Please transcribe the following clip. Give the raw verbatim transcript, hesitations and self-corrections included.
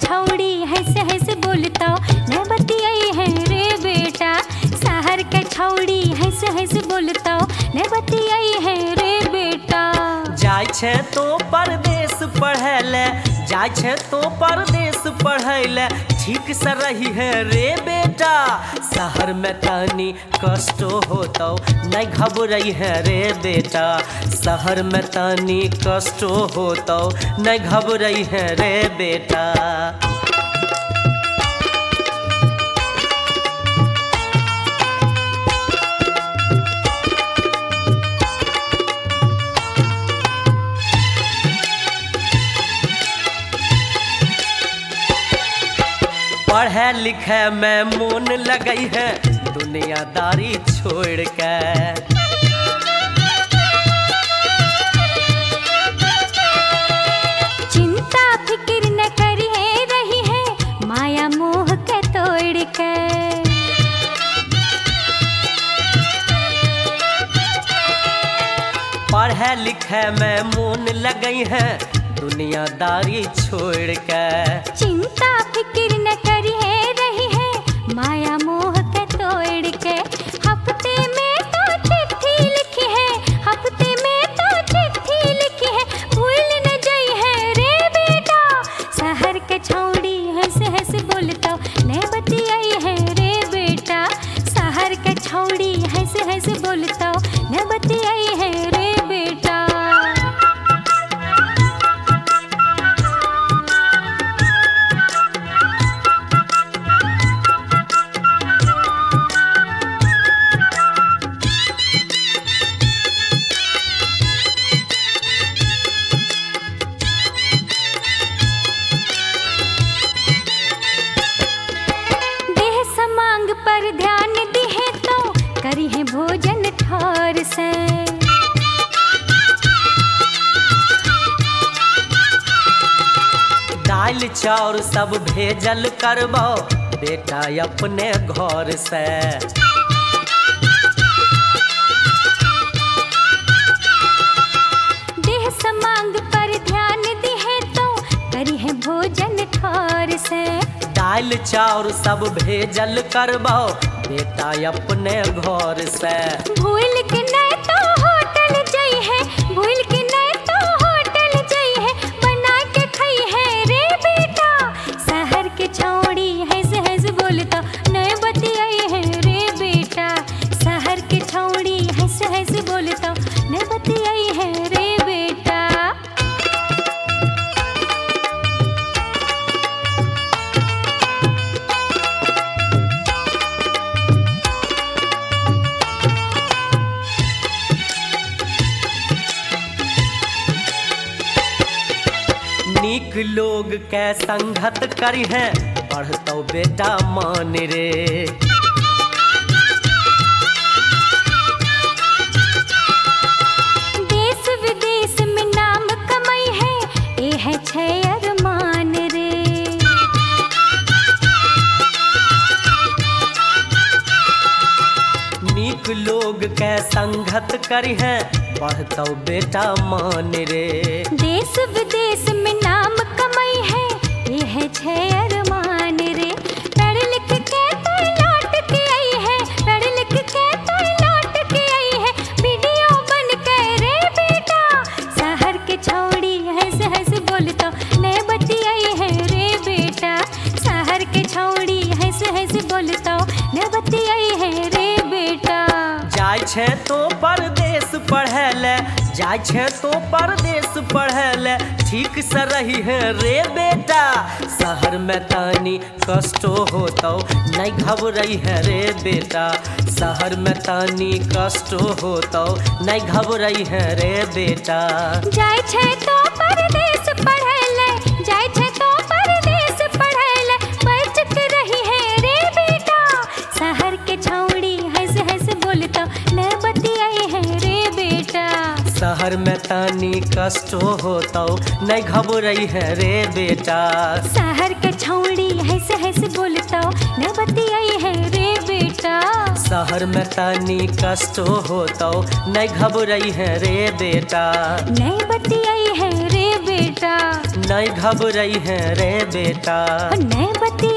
छौड़ी हंस हंस बोलता न बतियाई है रे बेटा। शहर के छौड़ी हंस हंस बोलता न बतियाई है रे बेटा। जाय छे तो परदेश पढ़े ले, जाय छे तो परदेश पढ़े ले, ठीक से रही है रे बेटा। शहर में तनी कष्ट होता नहीं घबराई है रे बेटा। शहर में तनी कष्ट होता नहीं घबराई है रे बेटा। पढ़े लिखे में मन लगई है दुनियादारी छोड़ के। चिंता फिक्र न करी है रही है माया मोह के तोड़ के। पढ़े लिखे में मन लगई है दुनियादारी छोड़ के। चिंता फिक्र न करी है रही है माया मोह के तोड़ के। हफ्ते में तो चिट्ठी लिखी है, हफ्ते में तो चिट्ठी लिखी है, भूल न जाई है रे बेटा। शहर के छौड़ी हंस हंस बोलता न बतियाई है रे बेटा। शहर के छौड़ी हंस हंस बोलता न बतियाई है रे बेटा। देह समांग पर ध्यान दिहे तो करी है भोजन ठौर से। दाल चाउर सब भेजल करबो बेटा अपने घर से। देह समांग पर ध्यान दिहे तो करी है भोजन ठौर से। दाल चाउर सब भेजल करबो बेटा अपने घर से। भूल के नहीं तो होटल जाई है, भूल के नहीं तो होटल जाई है, बना के खाई है रे बेटा। शहर के छौड़ी हंस हंस बोलता नहीं बतियाई है रे बेटा। शहर के छौड़ी हंस हंस बोलता नहीं बतियाई है रे बेटा। नीक लोग के संगत करी है बढ़तो बेटा मान रे। देश विदेश में नाम कमाई है ए है छे अरमान रे। नीक लोग के संगत करी है बढ़तो बेटा मान रे। देश विदेश में नाम कमाई है ये है छे अरमान रे। पढ़ लिख के तो लौट के आई है, पढ़ लिख के तो लौट के आई है, वीडियो बन के रे बेटा। शहर के छौड़ी हंस हंस बोलता न बतियाई है रे बेटा। शहर के छौड़ी हंस हंस बोलता न बतियाई है रे बेटा। जाय छे तो परदेश पढ़े ले, जाय छे तो परदेश पढ़े ले, ठीक से रही है रे बेटा। शहर में तनी कष्ट होता नहीं घबराई है रे बेटा। शहर में तनी कष्ट होता नहीं घबराई है रे बेटा। जाय छे तो परदेश पढ़े ले, जाय छे तो परदेश पढ़े ले, बच के रही है रे बेटा। शहर के छौड़ी हंस हंस बोलता न बतियाई है रे बेटा। शहर में तनी कष्ट होता नहीं घबराई है रे बेटा। शहर के छौड़ी हंस हंस बोलता न बतियाई है रे बेटा। शहर में तनी कष्ट होता नहीं घबराई है रे बेटा। नहीं बतियाई है रे बेटा। नहीं घबराई है रे बेटा। नै बतिया